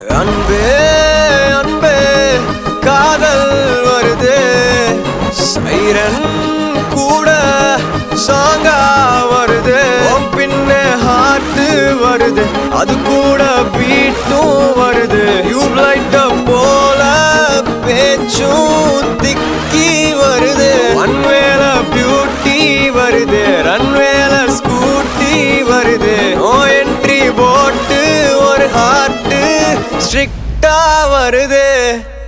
அன்பே அன்பே காதல் வருது சைரன் கூட சாங்கா வருது பின்ன ஹார்ட் வருது அது கூட பீட்டும் வருது டியூப்லைட் போல பேச்சும் திக்கி வருது ஒன்வேல பியூட்டி வருது ரன்வேல ஸ்கூட்டி வருது ஓ என்ட்ரி போட்டு ஒரு ஹார்ட் ஸ்ட்ரிக்டா வருது.